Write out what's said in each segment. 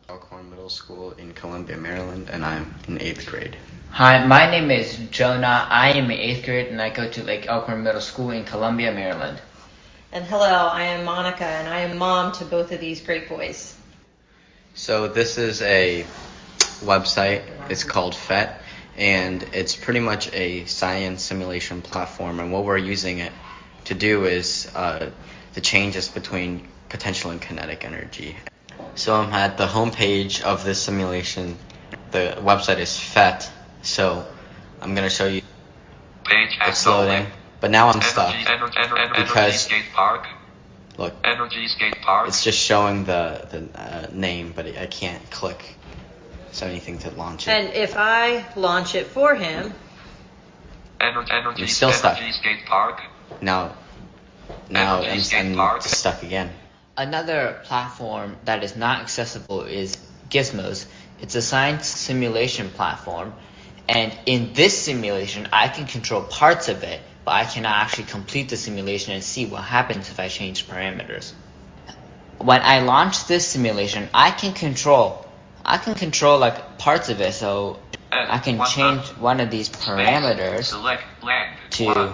Elkhorn Middle School in Columbia, Maryland, and I'm in 8th grade. Hi, my name is Jonah. I am in 8th grade and I go to Lake Elkhorn Middle School in Columbia, Maryland. And hello, I am Monica and I am mom to both of these great boys. So this is a website. It's called PhET, and it's pretty much a science simulation platform, and what we're using it to do is the changes between potential and kinetic energy. So I'm at the home page of this simulation. The website is PhET, so I'm going to show you. It's loading, but now I'm stuck because look, it's just showing the name, but I can't click so anything to launch it. And if I launch it for him, I'm still stuck. Now I'm stuck again. Another platform that is not accessible is Gizmos. It's a science simulation platform, and in this simulation I can control parts of it, but I cannot actually complete the simulation and see what happens if I change parameters. When I launch this simulation, I can control like parts of it, so I can change one of these parameters to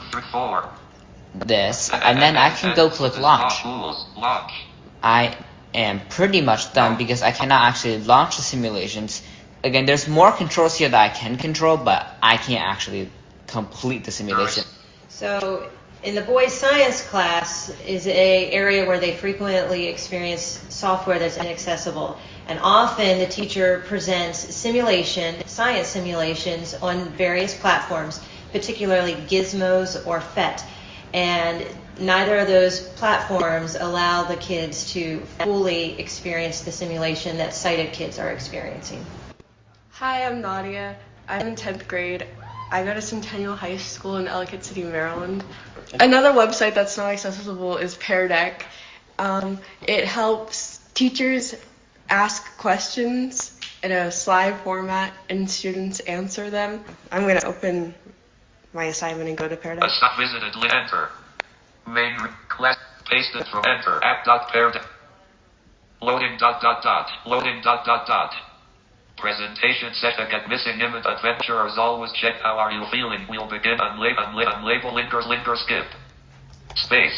this, and then I can go click launch. I am pretty much done because I cannot actually launch the simulations. Again, there's more controls here that I can control, but I can't actually complete the simulation. So in the boys' science class is an area where they frequently experience software that's inaccessible. And often the teacher presents science simulations on various platforms, particularly Gizmos or PhET. And neither of those platforms allow the kids to fully experience the simulation that sighted kids are experiencing. Hi, I'm Nadia. I'm in 10th grade. I go to Centennial High School in Ellicott City, Maryland. Another website that's not accessible is Pear Deck. It helps teachers ask questions in a slide format and students answer them. I'm going to open my assignment and go to Pear Deck. Visited, enter. Main class, pasted from enter. App.peardeck. Loading Loading Presentation session. Get missing image adventurers. Always check how are you feeling. We'll begin unlabel linger skip. Space.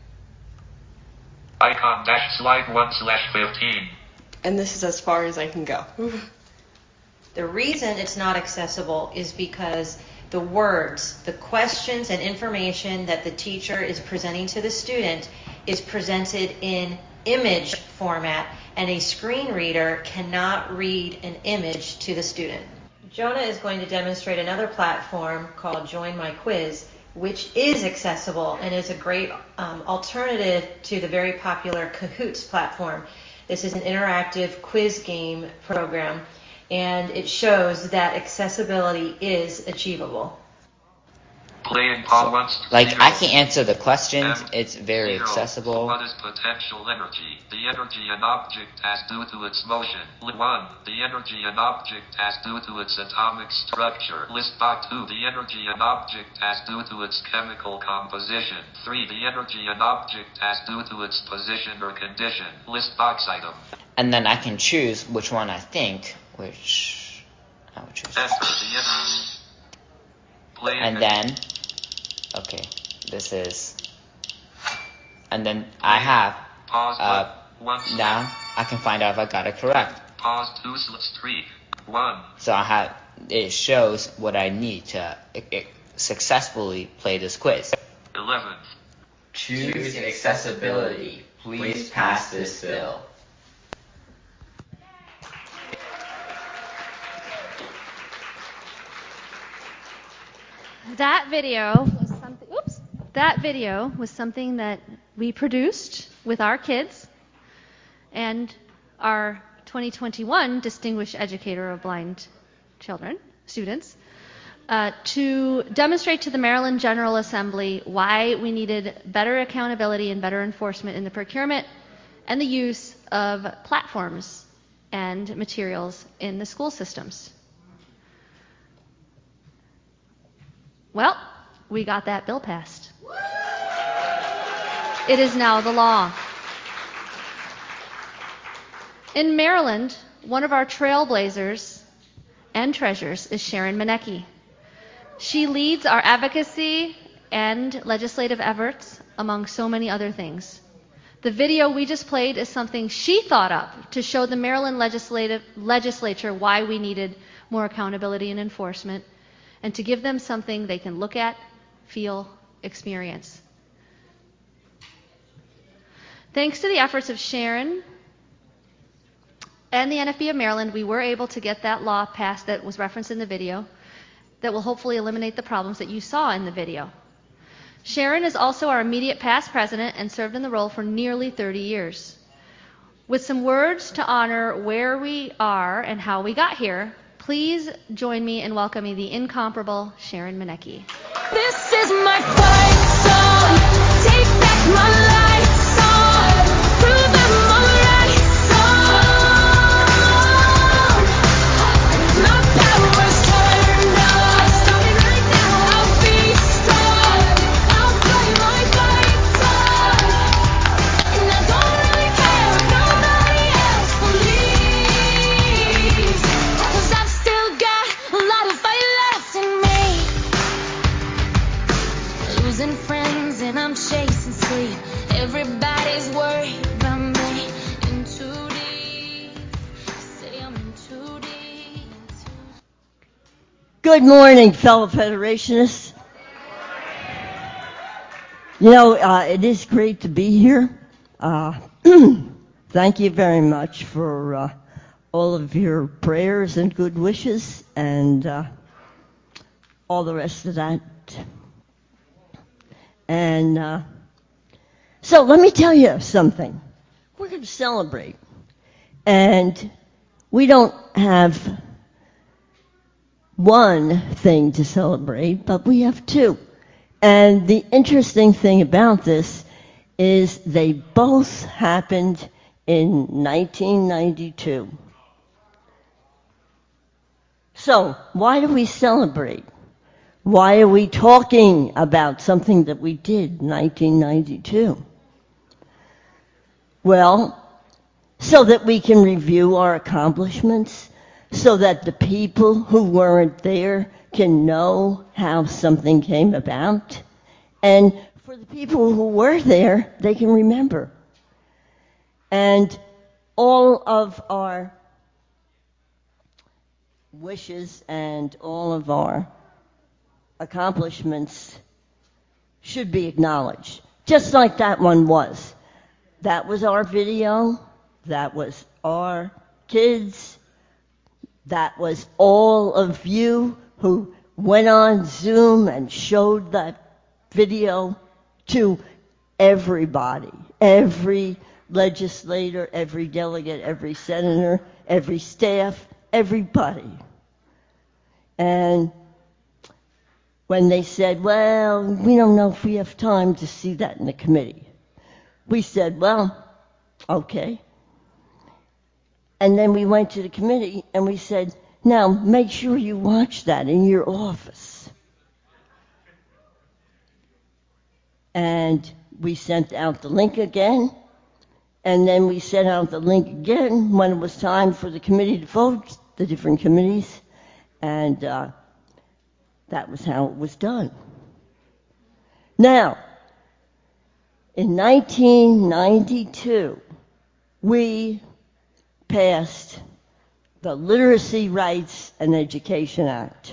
Icon dash slide 1/15. And this is as far as I can go. The reason it's not accessible is because the words, the questions and information that the teacher is presenting to the student is presented in image format, and a screen reader cannot read an image to the student. Jonah is going to demonstrate another platform called Join My Quiz, which is accessible and is a great alternative to the very popular Kahoots platform. This is an interactive quiz game program, and it shows that accessibility is achievable. Like, I can answer the questions. It's very accessible. What is potential energy? The energy an object has due to its motion. 1. The energy an object has due to its atomic structure. List box 2. The energy an object has due to its chemical composition. 3. The energy an object has due to its position or condition. List box item. And then I can choose which one I think, which I would choose. And then, okay, this is, and then I have, now I can find out if I got it correct. So I have, it shows what I need to successfully play this quiz. 11. Choose accessibility. Please pass this bill. That video was something that we produced with our kids and our 2021 Distinguished Educator of Blind students, to demonstrate to the Maryland General Assembly why we needed better accountability and better enforcement in the procurement and the use of platforms and materials in the school systems. Well, we got that bill passed. It is now the law. In Maryland, one of our trailblazers and treasures is Sharon Manecki. She leads our advocacy and legislative efforts, among so many other things. The video we just played is something she thought up to show the Maryland legislature why we needed more accountability and enforcement, and to give them something they can look at, feel, experience. Thanks to the efforts of Sharon and the NFB of Maryland, we were able to get that law passed that was referenced in the video that will hopefully eliminate the problems that you saw in the video. Sharon is also our immediate past president and served in the role for nearly 30 years. With some words to honor where we are and how we got here, please join me in welcoming the incomparable Sharon Manecki. This is my fight song. Take back my life song. Prove I'm alright song. My power's turned on. Stop me right now. I'll be strong. I'll play my fight song. And I don't really care if nobody else believes. 'Cause I've still got a lot of fight left in me. Losing friends and I'm chasing sleep. Everybody's worried about me. In too deep. Say I'm in too deep. Good morning, fellow Federationists. You know, it is great to be here. Thank you very much for all of your prayers and good wishes and all the rest of that. And so let me tell you something. We're going to celebrate. And we don't have one thing to celebrate, but we have two. And the interesting thing about this is they both happened in 1992. So why do we celebrate? Why are we talking about something that we did in 1992? Well, so that we can review our accomplishments, so that the people who weren't there can know how something came about, and for the people who were there, they can remember. And all of our wishes and all of our accomplishments should be acknowledged, just like that one was. That was our video, that was our kids, that was all of you who went on Zoom and showed that video to everybody, every legislator, every delegate, every senator, every staff, everybody. And when they said, well, we don't know if we have time to see that in the committee, we said, well, okay. And then we went to the committee and we said, now make sure you watch that in your office. And we sent out the link again, and then we sent out the link again when it was time for the committee to vote, the different committees, and that was how it was done. Now, in 1992, we passed the Literacy Rights and Education Act.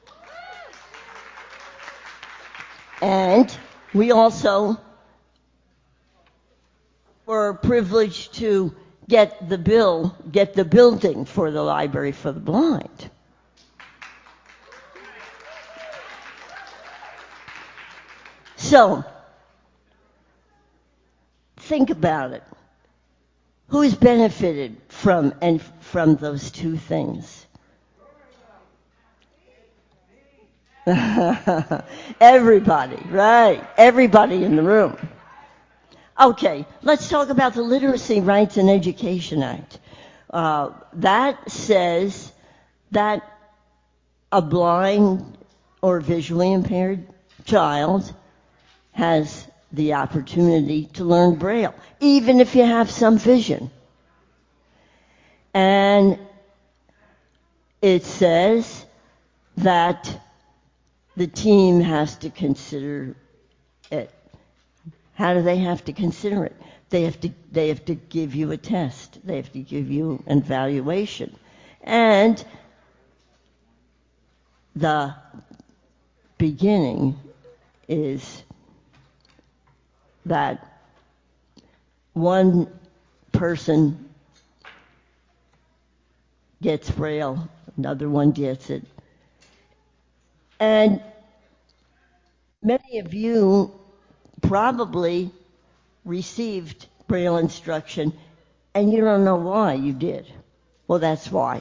And we also were privileged to get the building for the Library for the Blind. So, think about it. Who's benefited from those two things? Everybody, right? Everybody in the room. Okay, let's talk about the Literacy Rights and Education Act. That says that a blind or visually impaired child has the opportunity to learn Braille, even if you have some vision. And it says that the team has to consider it. How do they have to consider it? They have to give you a test. They have to give you an evaluation. And the beginning is that one person gets Braille, another one gets it. And many of you probably received Braille instruction and you don't know why you did. Well, that's why.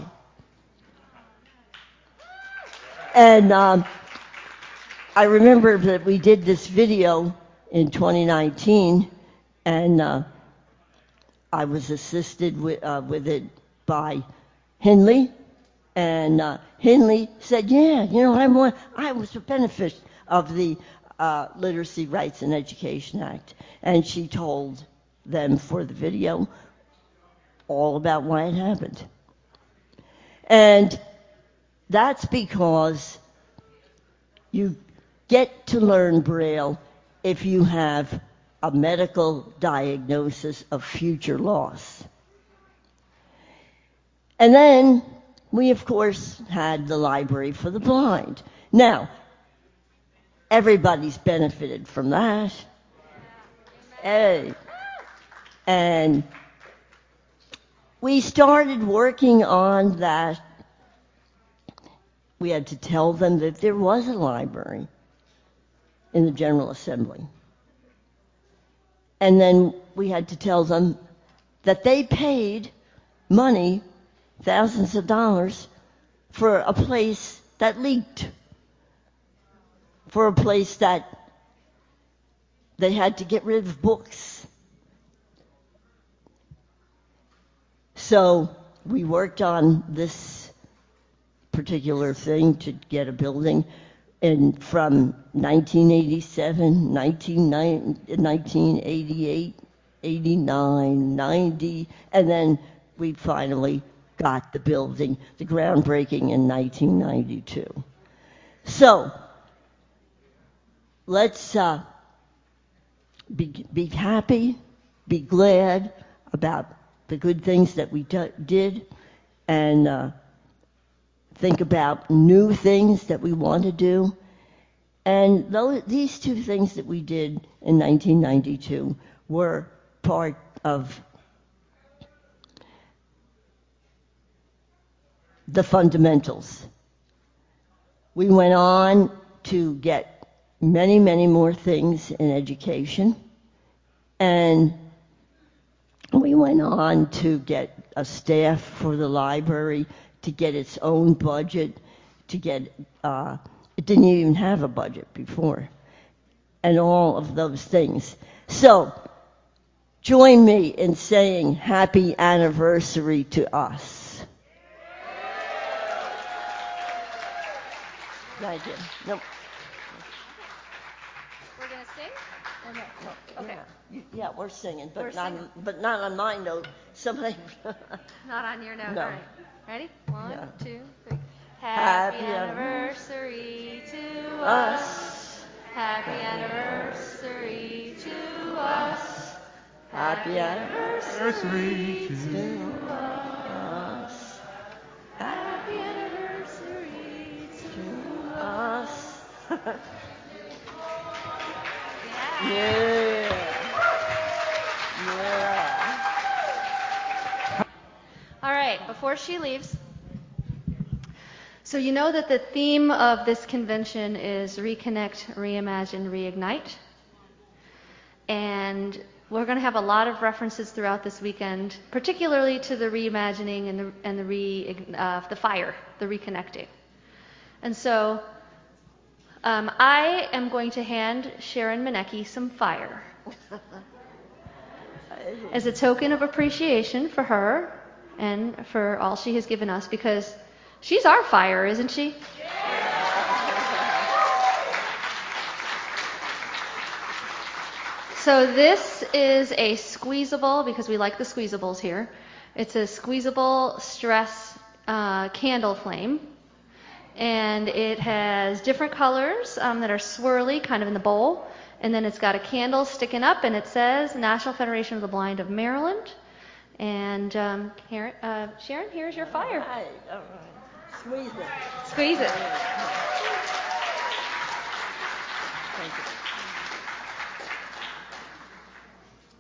And I remember that we did this video in 2019, and I was assisted with it by Henley, and Henley said, "Yeah, you know, I was a benefit of the Literacy Rights and Education Act," and she told them for the video all about why it happened, and that's because you get to learn Braille if you have a medical diagnosis of future loss. And then we, of course, had the Library for the Blind. Now, everybody's benefited from that. And we started working on that. We had to tell them that there was a library in the General Assembly. And then we had to tell them that they paid money, thousands of dollars, for a place that leaked, for a place that they had to get rid of books. So we worked on this particular thing to get a building, and from 1987, 1988, 89, 90, and then we finally got the building, the groundbreaking in 1992. So let's be happy, be glad about the good things that we did, and think about new things that we want to do. And these two things that we did in 1992 were part of the fundamentals. We went on to get many, many more things in education, and we went on to get a staff for the library, to get its own budget, to get, it didn't even have a budget before, and all of those things. So, join me in saying happy anniversary to us. Thank you. Nope. We're going to sing? Or no? Okay. Yeah, we're singing, We're singing. but not on my note. Somebody. Not on your note. No. All right. Ready? 1, Yeah. 2, 3. Happy Happy anniversary to us. Happy anniversary to us. Happy anniversary to us. Happy anniversary to Us. Yeah. Yeah. All right, before she leaves, so you know that the theme of this convention is Reconnect, Reimagine, Reignite. And we're going to have a lot of references throughout this weekend, particularly to the reimagining and the fire, the reconnecting. And so I am going to hand Sharon Manecki some fire as a token of appreciation for her and for all she has given us, because she's our fire, isn't she? So this is a squeezable, because we like the squeezables here. It's a squeezable stress candle flame. And it has different colors that are swirly, kind of in the bowl. And then it's got a candle sticking up, and it says National Federation of the Blind of Maryland. And Sharon, here's your fire. All right. Squeeze it. Squeeze it.